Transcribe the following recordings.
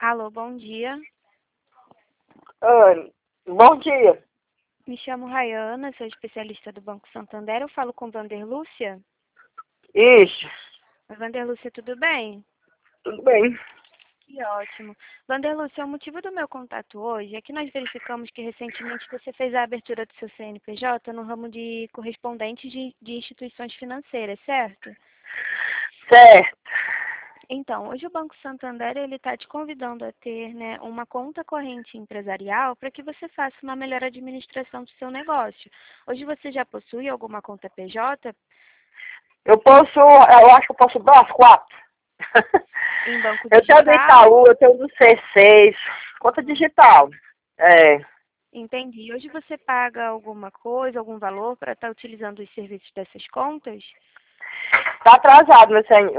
Alô, bom dia. Oi, bom dia. Me chamo Rayana, sou especialista do Banco Santander. Eu falo com Vander Lúcia. Isso, Vander Lúcia, tudo bem? tudo bem. Que ótimo. Vander Lúcia, o motivo do meu contato hoje é que nós verificamos que recentemente você fez a abertura do seu CNPJ no ramo de correspondentes de instituições financeiras, certo? Certo. Então, hoje o Banco Santander ele está te convidando a ter, né, uma conta corrente empresarial para que você faça uma melhor administração do seu negócio. Hoje você já possui alguma conta PJ Eu acho que eu posso dar umas 4. em banco Eu tenho do digital? Itaú, eu tenho do C6, conta digital. É, Entendi. Hoje você paga alguma coisa, algum valor para estar utilizando os serviços dessas contas? tá atrasado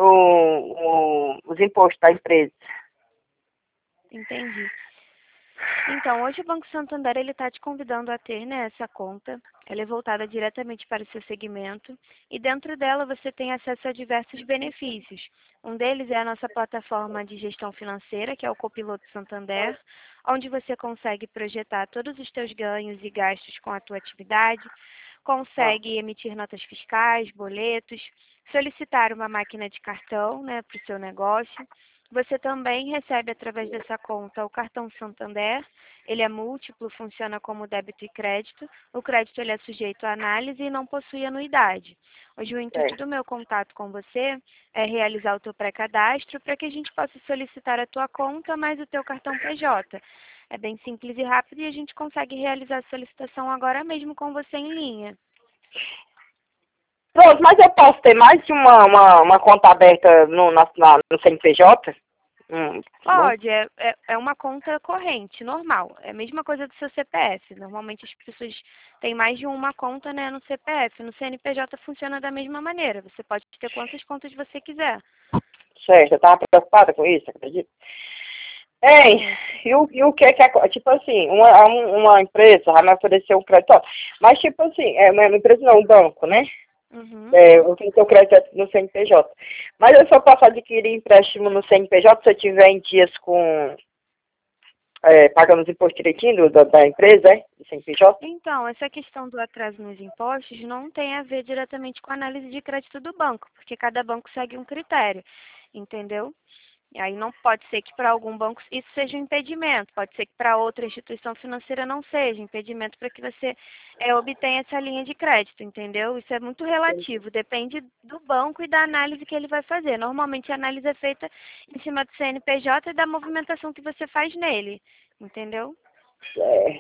os impostos da empresa. Entendi. Então, hoje o Banco Santander ele está te convidando a ter, né, essa conta. Ela é voltada diretamente para o seu segmento e dentro dela você tem acesso a diversos benefícios. Um deles é a nossa plataforma de gestão financeira, que é o Copiloto Santander, onde você consegue projetar todos os teus ganhos e gastos com a tua atividade, Ah, consegue emitir notas fiscais, boletos, solicitar uma máquina de cartão, né, para o seu negócio. Você também recebe através dessa conta o cartão Santander. Ele é múltiplo, funciona como débito e crédito. O crédito ele é sujeito à análise e não possui anuidade. Hoje o intuito certo. do meu contato com você é realizar o teu pré-cadastro para que a gente possa solicitar a tua conta mais o teu cartão PJ. É bem simples e rápido e a gente consegue realizar a solicitação agora mesmo com você em linha. Pronto, mas eu posso ter mais de uma conta aberta no CNPJ? Bom. Pode, é uma conta corrente, normal. É a mesma coisa do seu CPF. Normalmente as pessoas têm mais de uma conta, né, no CPF. No CNPJ funciona da mesma maneira. Você pode ter quantas contas você quiser. Certo, eu tava preocupada com isso, acredita? Ei, É. e o que é, tipo assim, uma empresa vai me oferecer um crédito, ó, mas tipo assim, uma empresa não, um banco, né? Uhum. Eu tenho que ter o crédito no CNPJ. Mas eu só posso adquirir empréstimo no CNPJ se eu tiver em dias pagando os impostos direitinho da empresa, do CNPJ? Então, essa questão do atraso nos impostos não tem a ver diretamente com a análise de crédito do banco, porque cada banco segue um critério, entendeu? E aí não pode ser que para algum banco isso seja um impedimento, pode ser que para outra instituição financeira não seja impedimento para que você obtenha essa linha de crédito, entendeu? Isso é muito relativo, depende do banco e da análise que ele vai fazer. Normalmente a análise é feita em cima do CNPJ e da movimentação que você faz nele, entendeu? É,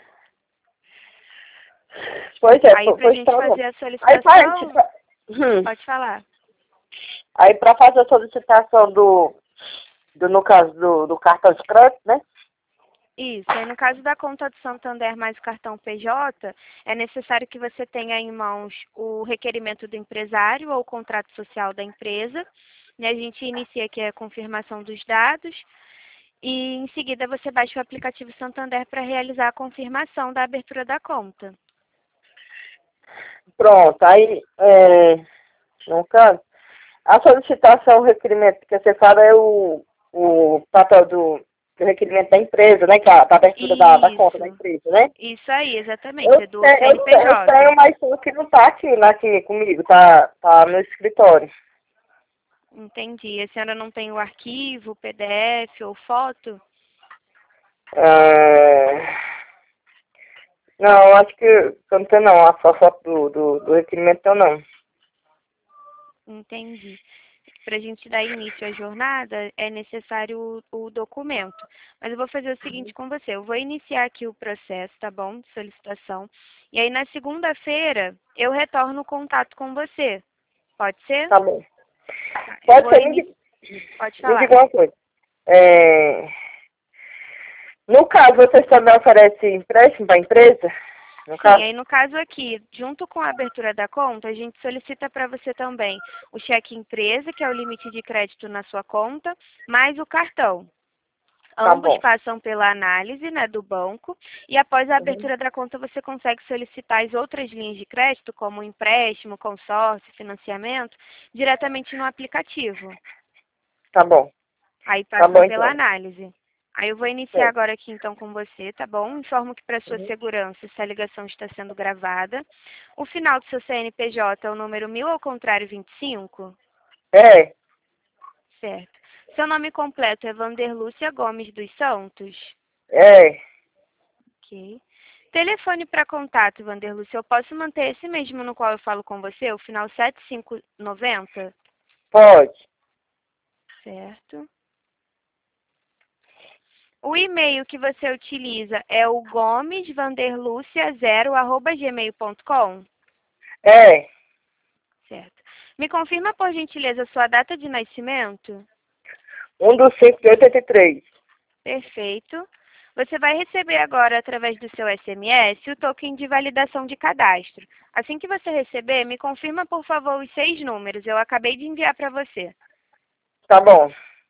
pois é, Aí para a pois gente tá bom. fazer a Aí, solicitação, pode falar. aí para fazer a solicitação no caso do cartão de crédito, né? Isso, aí no caso da conta do Santander mais o cartão PJ, é necessário que você tenha em mãos o requerimento do empresário ou o contrato social da empresa. E a gente inicia aqui a confirmação dos dados e em seguida você baixa o aplicativo Santander para realizar a confirmação da abertura da conta. Pronto, aí, no caso, a solicitação, o requerimento que você fala é o papel do requerimento da empresa, né? Que é a abertura da conta da Isso, empresa, né? isso aí, exatamente, é do Eu CNPJ. tenho, mas o que não tá aqui comigo, tá no escritório. Entendi. A senhora não tem o arquivo, PDF ou foto? Ah, não, acho que eu não tenho não, a foto do requerimento eu não. Entendi. Para a gente dar início à jornada, é necessário o documento. Mas eu vou fazer o seguinte com você. Eu vou iniciar aqui o processo, tá bom? De solicitação. E aí, na segunda-feira, eu retorno o contato com você. Pode ser? Tá bom. Tá, eu Pode vou ser, iniciar. Pode me falar. diga uma coisa. É, no caso, vocês também oferecem empréstimo para a empresa? No Sim, caso? aí no caso aqui, junto com a abertura da conta, a gente solicita para você também o cheque empresa, que é o limite de crédito na sua conta, mais o cartão. Tá Ambos bom. passam pela análise, né, do banco e após a Uhum. abertura da conta você consegue solicitar as outras linhas de crédito, como empréstimo, consórcio, financiamento, diretamente no aplicativo. Tá bom. Aí Tá passam bom, pela então. análise. Aí eu vou iniciar Certo. agora aqui então com você, tá bom? Informo que para sua Uhum. segurança essa ligação está sendo gravada. O final do seu CNPJ é o número 1000 ao contrário 25? É, Certo. Seu nome completo é Vanderlúcia Gomes dos Santos? é, Ok. Telefone para contato, Vanderlúcia, eu posso manter esse mesmo no qual eu falo com você, o final 7590? pode. Certo. O e-mail que você utiliza é o gomesvanderlucia0@gmail.com? É, Certo. Me confirma, por gentileza, a sua data de nascimento? 1/5/83. Perfeito. Você vai receber agora, através do seu SMS, o token de validação de cadastro. Assim que você receber, me confirma, por favor, os 6 números. Eu acabei de enviar para você. Tá bom.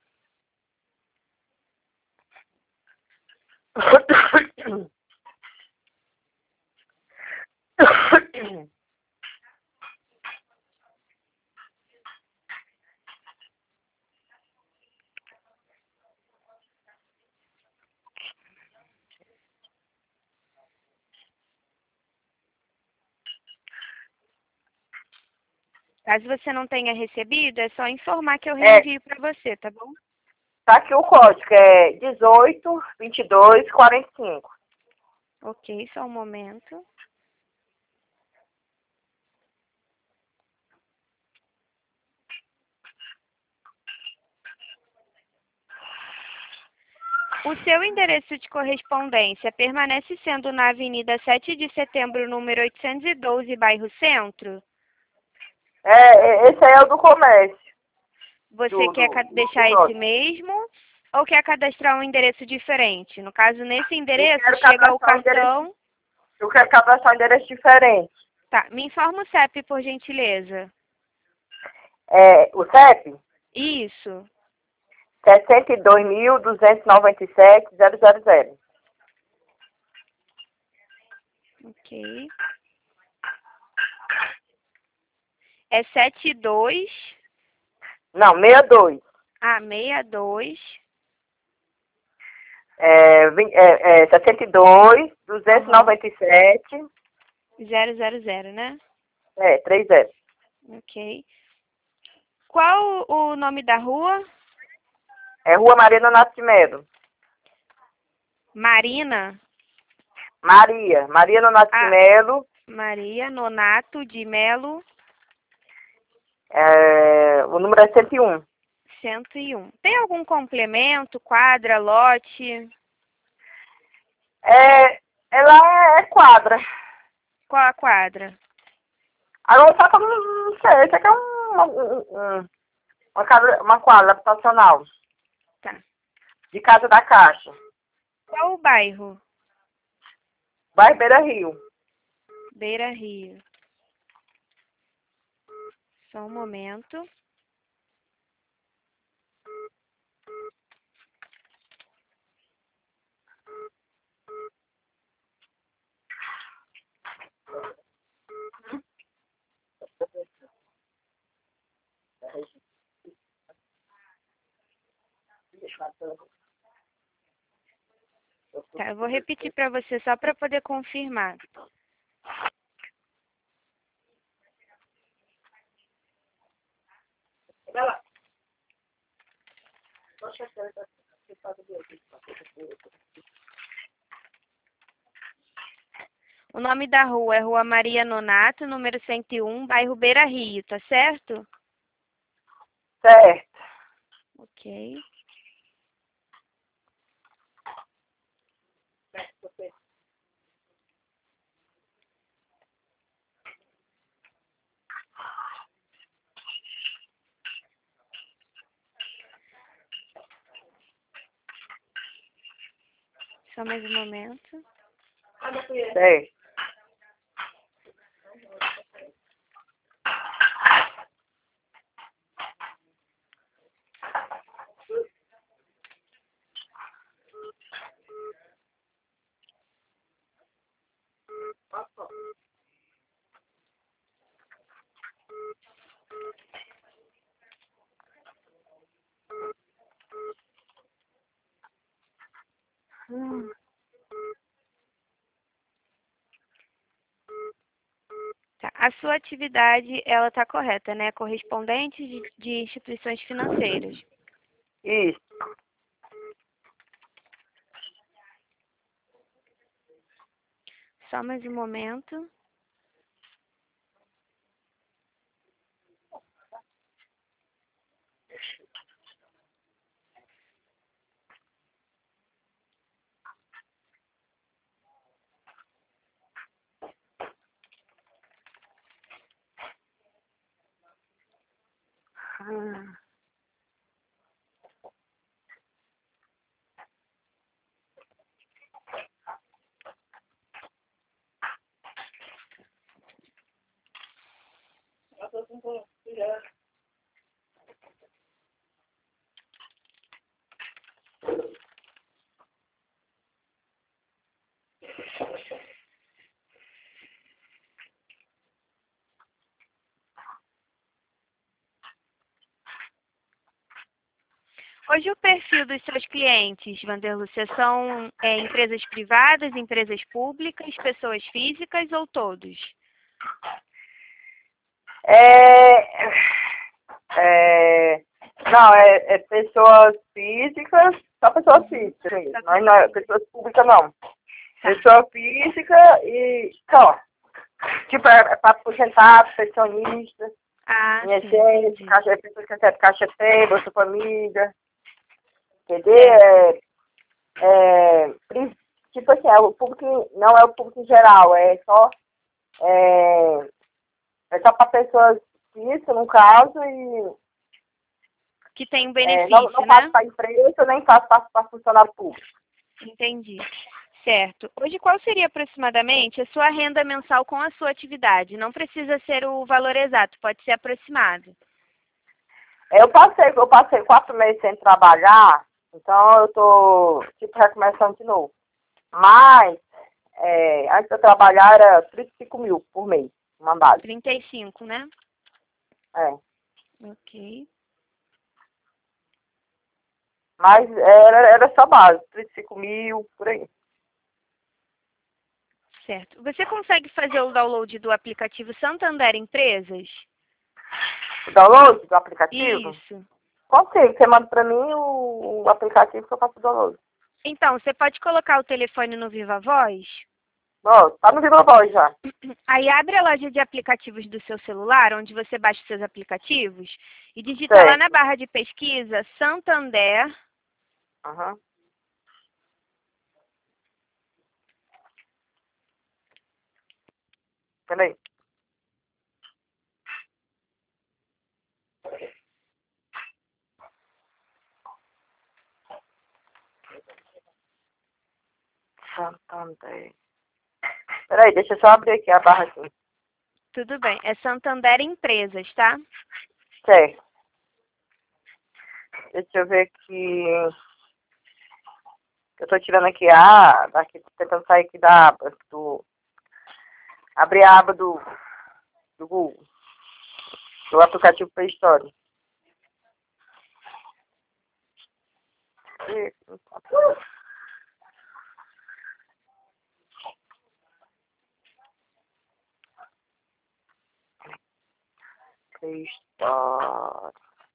Caso você não tenha recebido, é só informar que eu É, reenvio para você, tá bom? tá aqui o código, é 18 22 45. Ok, só um momento. O seu endereço de correspondência permanece sendo na Avenida 7 de Setembro, número 812, bairro Centro? Esse aí é o do comércio, Você do, quer do, do deixar esse nosso. mesmo ou quer cadastrar um endereço diferente? No caso, nesse Eu endereço, quero chega o cadastrar um endereço, cartão. eu quero cadastrar um endereço diferente. Tá, me informa o CEP, por gentileza. O CEP, Isso. 62.297.000. Ok. É 72. Não, 62. 62. 62, Aham. 297, 000, né? 30. Ok. Qual o nome da rua? É Rua Maria Nonato de Melo. Marina. Maria Nonato de Ah, Melo. Maria Nonato de Melo, O número é 101. 101. Tem algum complemento, quadra, lote? Ela é quadra. Qual a quadra? Agora só que eu não sei, isso aqui é uma quadra habitacional. Tá. De Casa da Caixa. Qual o bairro? Bairro Beira Rio. Beira Rio. Só um momento. Tá, eu vou repetir para você só para poder confirmar. O nome da rua é Rua Maria Nonato, número 101, bairro Beira Rio, tá certo? Certo. Ok. Só mais um momento. Certo. A sua atividade, ela está correta, né? Correspondente de instituições financeiras. Isso. Só mais um momento. Hoje o perfil dos seus clientes, Vanderlúcia, são empresas privadas, empresas públicas, pessoas físicas ou todos? Não, é pessoas físicas, só pessoas físicas mesmo. Não é pessoas públicas não. Pessoa física e só. Tipo, é para aposentado, pensionista, INSS, caixa, pessoas que recebem caixa tem, Bolsa Família. Entendeu? Tipo assim, o público, não é o público em geral, é só para pessoas físicas, no caso, e que tem um benefício, não faço para empresa, nem faço para funcionário público. Entendi. Certo. Hoje, qual seria aproximadamente a sua renda mensal com a sua atividade? Não precisa ser o valor exato, pode ser aproximado. Eu passei 4 meses sem trabalhar, então eu tô, tipo, recomeçando de novo. Mas, antes de eu trabalhar era 35 mil por mês, mandado. 35, né? É. Ok. Mas era só base, 35 mil, por aí. Certo. Você consegue fazer o download do aplicativo Santander Empresas? O download do aplicativo? Isso. Consigo, você manda pra mim o aplicativo que eu faço o download. Então, você pode colocar o telefone no Viva Voz? Ó, tá no Viva Voz já. Aí abre a loja de aplicativos do seu celular, onde você baixa os seus aplicativos, e digita lá na barra de pesquisa Santander. Aham. Peraí. Santander. Peraí, deixa eu só abrir aqui a barra aqui. Tudo bem, é Santander Empresas, tá? Certo. Deixa eu ver aqui. Eu tô tirando aqui daqui, tentando sair aqui da aba abrir a aba do Google. Do aplicativo Play Store. Play Store.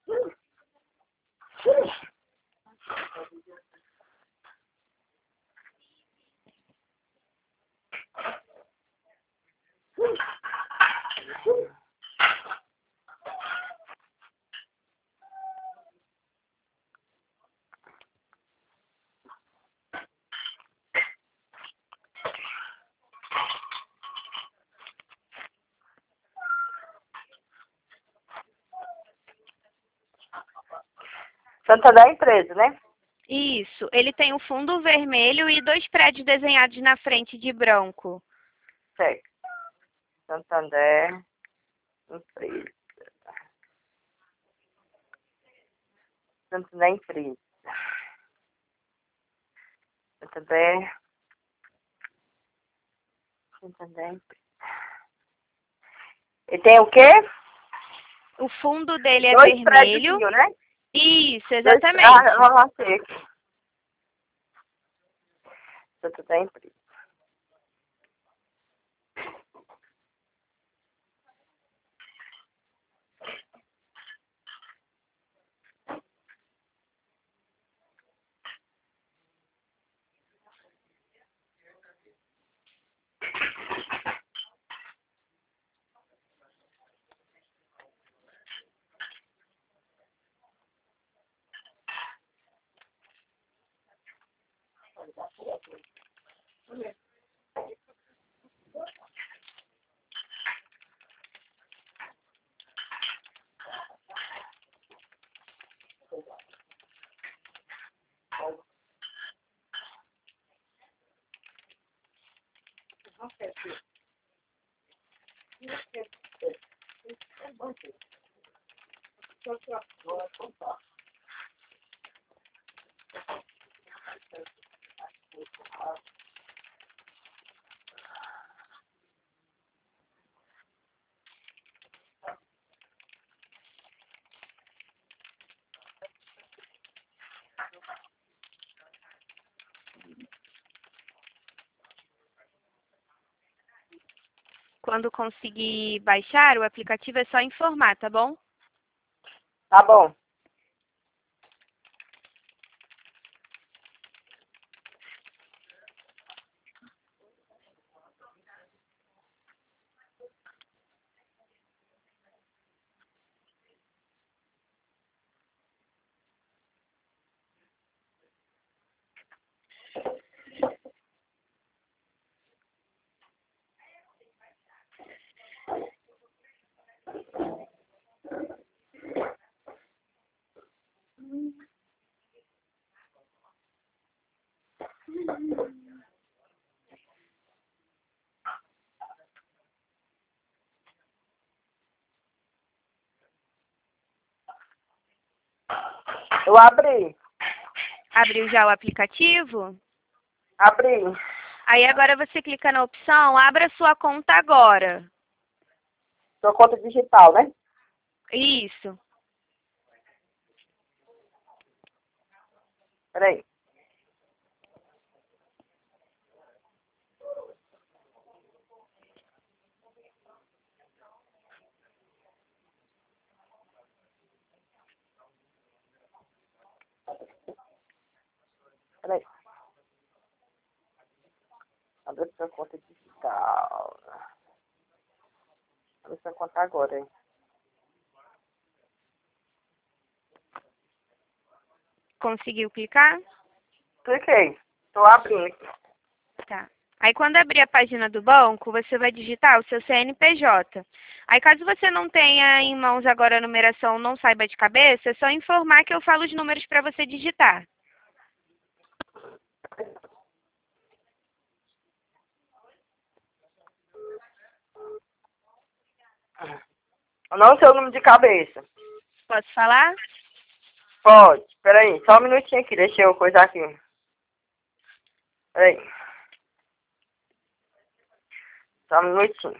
Santander é empresa, né? Isso, ele tem um fundo vermelho e 2 prédios desenhados na frente de branco. Certo. Santander, empresa. Santander, empresa. Santander, empresa. E tem o quê? O fundo dele é 2 vermelho. prédios, né? Isso, exatamente. Sei aqui. Santander, empresa. Quando conseguir baixar o aplicativo, é só informar, tá bom? Tá bom. Eu abri. Abriu já o aplicativo? Abri. Aí agora você clica na opção, abra sua conta agora. Sua conta digital, né? Isso. Peraí. Peraí. Abre sua conta digital. Abre sua conta agora, hein? Conseguiu clicar? Cliquei. Tô abrindo aqui. Tá. Aí quando abrir a página do banco, você vai digitar o seu CNPJ. Aí caso você não tenha em mãos agora a numeração, não saiba de cabeça, é só informar que eu falo os números para você digitar. Eu não sei o número de cabeça. Posso falar? Pode. Peraí. Só um minutinho aqui. Deixa eu coisar aqui. Peraí. Só um minutinho.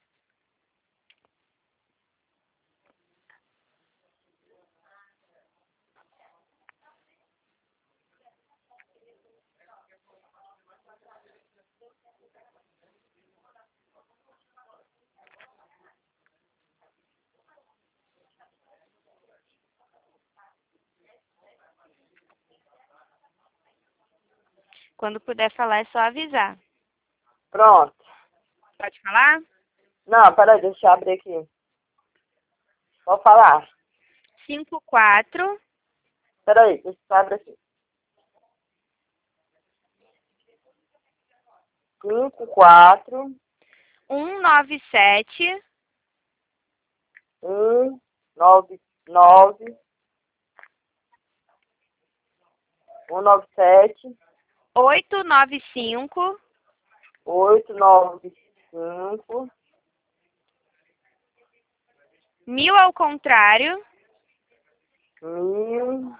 Quando puder falar, é só avisar. Pronto. Pode falar? Não, peraí. Deixa eu abrir aqui. Pode falar. 54 Peraí. Deixa eu abrir aqui. 54 197 199 197 895 895 1000 ao contrário 1000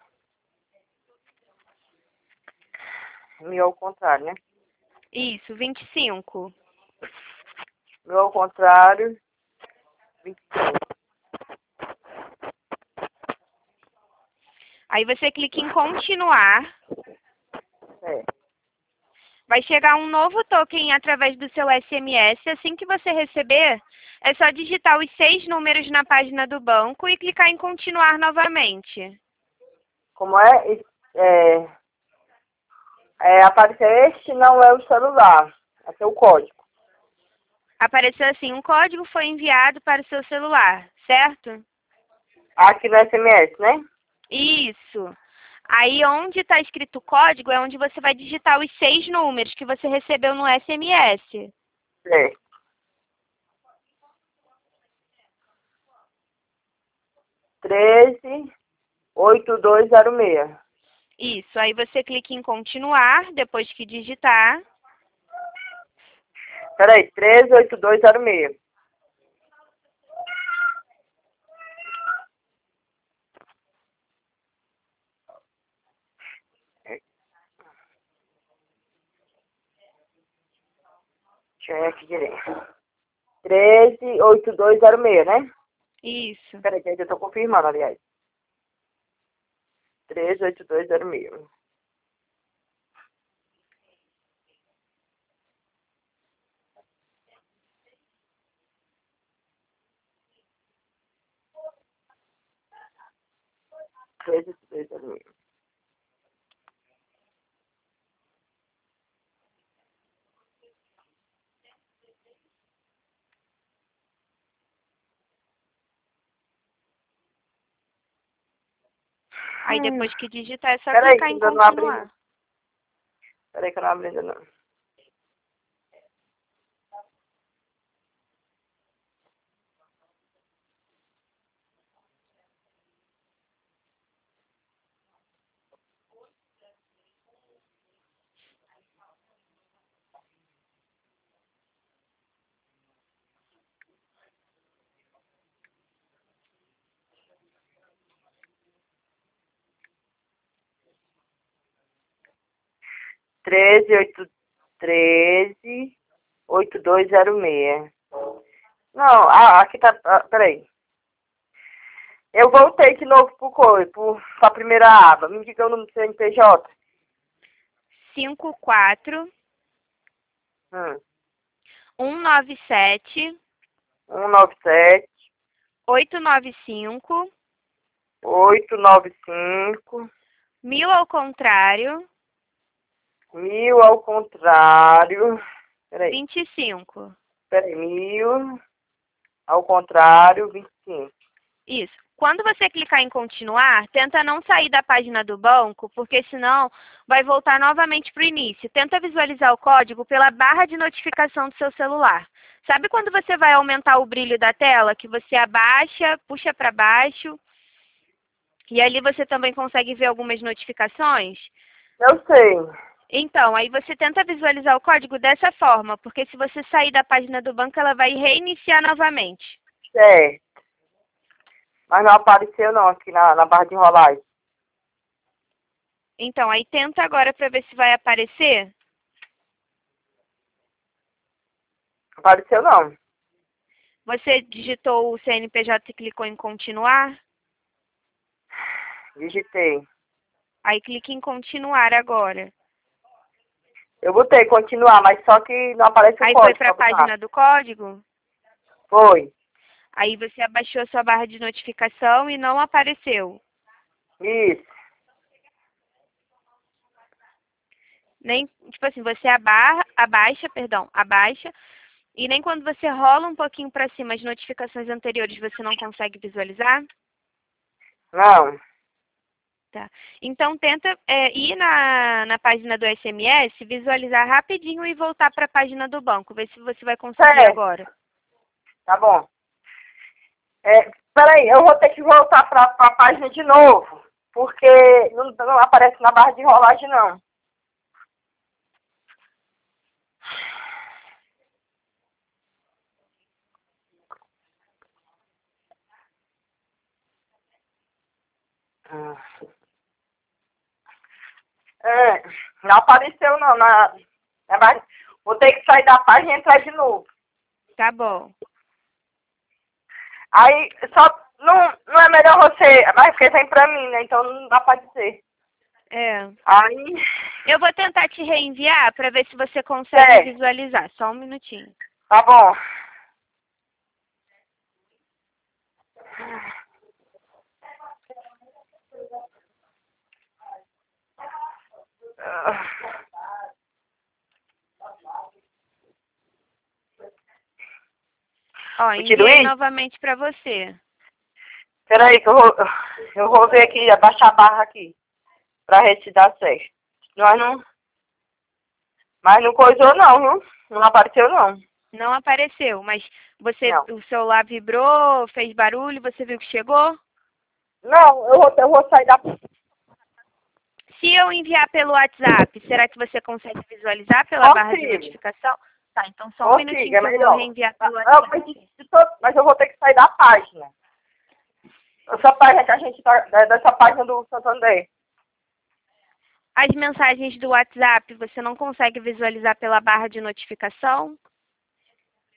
1000 ao contrário, né? Isso, 25. 1000 ao contrário 25. Aí você clica em continuar. É. Vai chegar um novo token através do seu SMS. Assim que você receber, é só digitar os 6 números na página do banco e clicar em continuar novamente. Como é? Aparecer este não é o celular. Esse é o código. Apareceu assim, um código foi enviado para o seu celular, certo? Aqui no SMS, né? Isso. Aí onde está escrito código é onde você vai digitar os 6 números que você recebeu no SMS. É. 138206. Isso. Aí você clica em continuar depois que digitar. Peraí, 138206. Deixa eu ver aqui direito. 138206, né? Isso. Peraí, que eu tô confirmando, aliás. 138206. Aí depois que digitar é só Peraí, clicar que em ainda não abri. continuar. Peraí que eu não abri ainda não. Treze 8206. Não, aqui tá. Peraí. Eu voltei de novo pra primeira aba. Me diga o número do CNPJ. 54 Hum. 197 197 895 895 1000 ao contrário 1000 ao contrário. Peraí. 25. Peraí. 1000 ao contrário 25. Isso. Quando você clicar em continuar, tenta não sair da página do banco, porque senão vai voltar novamente para o início. Tenta visualizar o código pela barra de notificação do seu celular. Sabe quando você vai aumentar o brilho da tela, que você abaixa, puxa para baixo, e ali você também consegue ver algumas notificações? Eu sei. Então, aí você tenta visualizar o código dessa forma, porque se você sair da página do banco, ela vai reiniciar novamente. Certo. Mas não apareceu não aqui na barra de rolagem. Então, aí tenta agora para ver se vai aparecer. Apareceu não. Você digitou o CNPJ e clicou em continuar? Digitei. Aí clique em continuar agora. Eu botei continuar, mas só que não aparece o Aí código. foi para a página do código? Foi. Aí você abaixou a sua barra de notificação e não apareceu. Isso. Nem, tipo assim, você abaixa, e nem quando você rola um pouquinho para cima as notificações anteriores você não consegue visualizar? Não. Tá. Então tenta ir na página do SMS, visualizar rapidinho e voltar para a página do banco. Ver se você vai conseguir agora. Tá bom. Peraí, eu vou ter que voltar pra página de novo. Porque não aparece na barra de rolagem, não. Não apareceu, não. Na barra. Vou ter que sair da página e entrar de novo. Tá bom. Aí, só... Não é melhor você... Mas porque vem pra mim, né? Então não dá pra dizer. É. Aí... Eu vou tentar te reenviar para ver se você consegue visualizar. Só um minutinho. Tá bom. Ó, enviei novamente para você. Peraí que eu vou ver aqui, abaixar a barra aqui. Pra gente dar certo. Mas não coisou não, viu? Não apareceu não. Não apareceu, mas Não. o celular vibrou, fez barulho, você viu que chegou? Não, eu vou sair da... Se eu enviar pelo WhatsApp, será que você consegue visualizar pela barra de notificação? Tá, então só um minutinho que eu vou reenviar pelo WhatsApp. Mas eu vou ter que sair da página. Essa página que a gente tá... Dessa página do Santander. As mensagens do WhatsApp, você não consegue visualizar pela barra de notificação?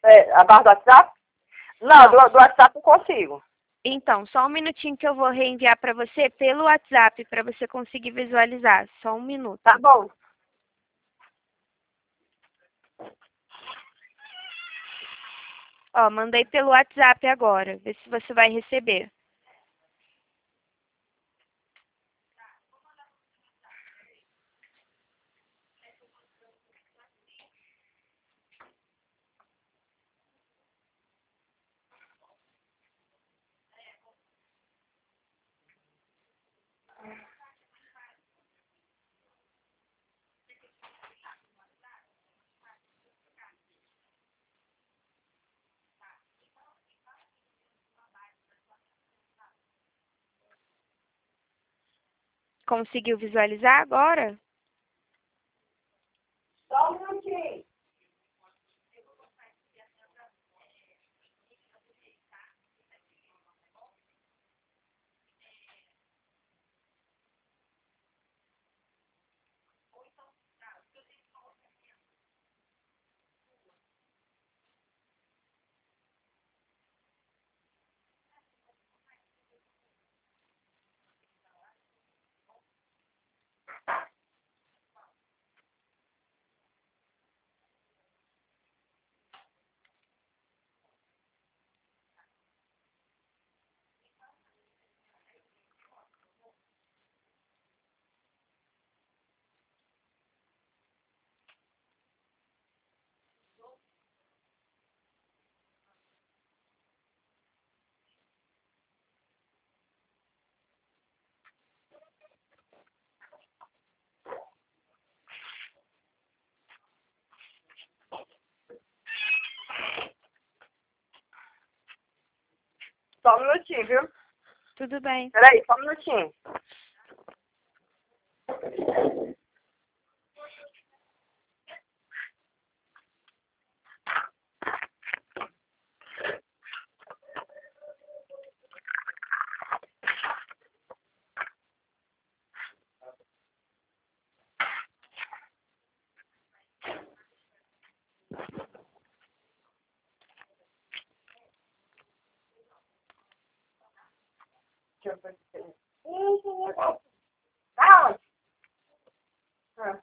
A barra do WhatsApp? Não, Não. do WhatsApp eu consigo. Então, só um minutinho que eu vou reenviar para você pelo WhatsApp para você conseguir visualizar. Só um minuto. Tá bom. Ó, mandei pelo WhatsApp agora. Vê se você vai receber. Conseguiu visualizar agora? Só um minutinho. Só um minutinho, viu? Tudo bem. Peraí, só um minutinho. Deixa eu ver. Tá onde? Ah.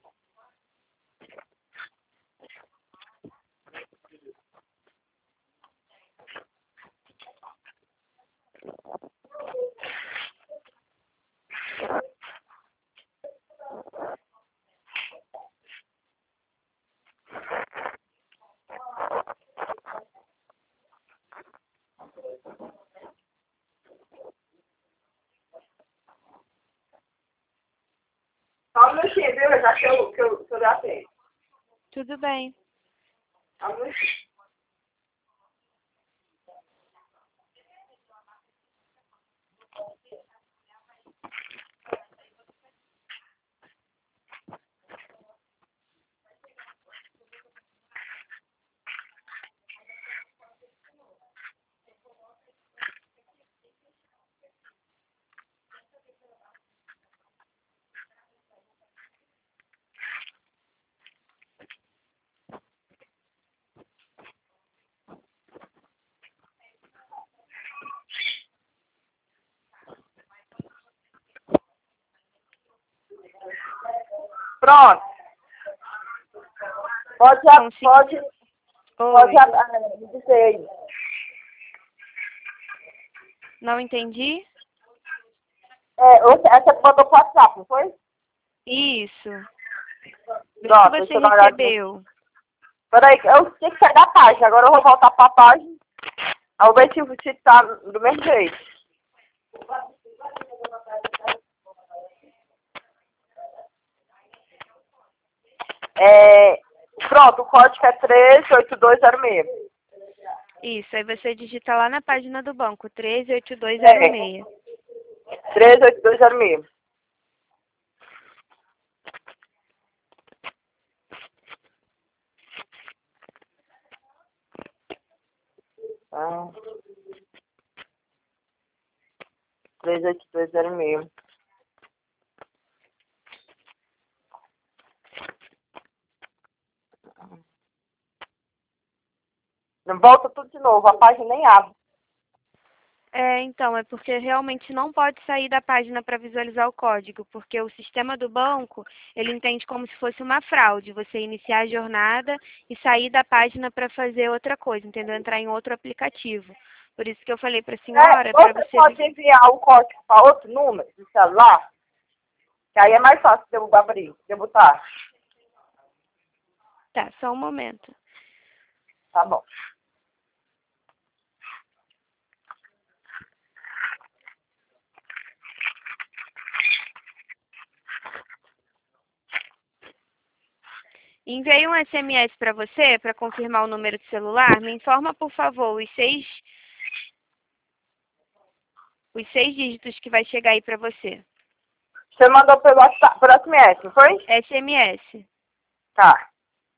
Só um minutinho, viu? Já que eu já sei. Tudo bem. Só um minutinho. Pronto. Pode Oi. me dizer aí. Não entendi? Essa mandou pro WhatsApp, não foi? Isso. Vê se Pronto, você deixa eu dar uma olhada. recebeu. Peraí, eu tinha que sair da página. Agora eu vou voltar pra página. Aí eu ver se tá do mesmo jeito. Pronto, o código é 138206. Isso. Aí você digita lá na página do banco. 138206. 138206. Ah, 138206. Volta tudo de novo, a página nem abre. Então, é porque realmente não pode sair da página para visualizar o código, porque o sistema do banco, ele entende como se fosse uma fraude, você iniciar a jornada e sair da página para fazer outra coisa, entendeu? Entrar em outro aplicativo. Por isso que eu falei para a senhora, para Você você... pode enviar o código para outro número de celular, que aí é mais fácil de eu abrir, de eu botar. Tá, só um momento. Tá bom. Enviei um SMS para você, para confirmar o número de celular. Me informa, por favor, os seis dígitos que vai chegar aí para você. Você mandou pelo WhatsApp, por SMS, não foi? SMS. Tá.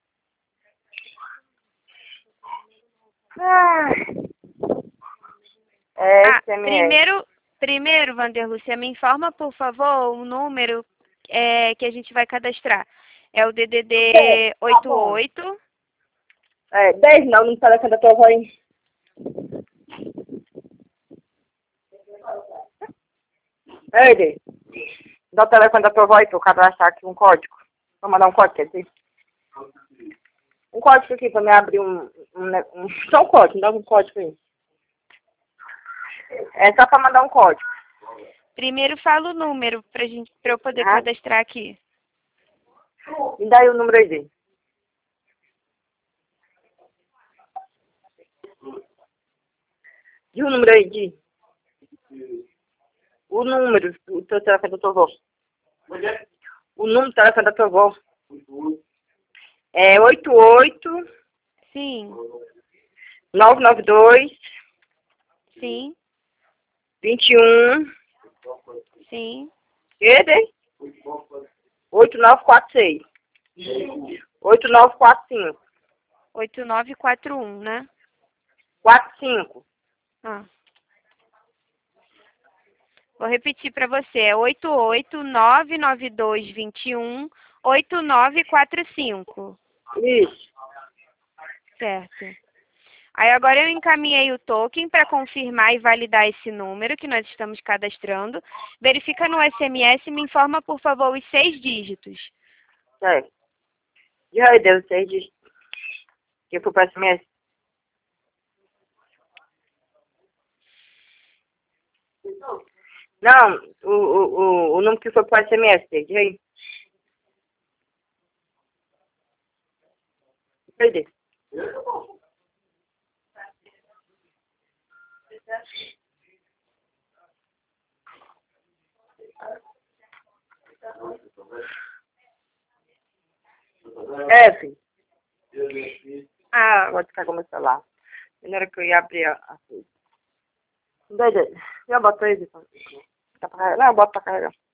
SMS. Primeiro, Vanderlúcia, me informa, por favor, o número que a gente vai cadastrar. É o DDD Tá bom. 88. 10 não, no telefone da tua avó aí. Ei, dá o telefone da tua avó aí pra eu cadastrar aqui um código. Vou mandar um código, quer dizer? Um código aqui pra me abrir só um código, me dá um código aí. É só pra mandar um código. Primeiro fala o número pra eu poder cadastrar aqui. Me dá aí o número aí dele. E o número aí, Di? O número do teu telefone da tua avó. O número do telefone da tua avó. É 88 Sim. 992 Sim. 21 Sim. Cadê? 8946. 8945. 8941, né? 45. Ah. Vou repetir para você. É 88992218945. Isso. Certo. Aí agora eu encaminhei o token para confirmar e validar esse número que nós estamos cadastrando. Verifica no SMS e me informa, por favor, os 6 dígitos. É. E aí, Deus, você diz que foi para SMS? Não, o número que foi para SMS, diz aí. Perdi. Filho. Vou descarregar meu celular. Na hora que eu ia abrir a coisa. Já botou aí, Vitor? Tá pra carregar? Não, eu boto pra carregar.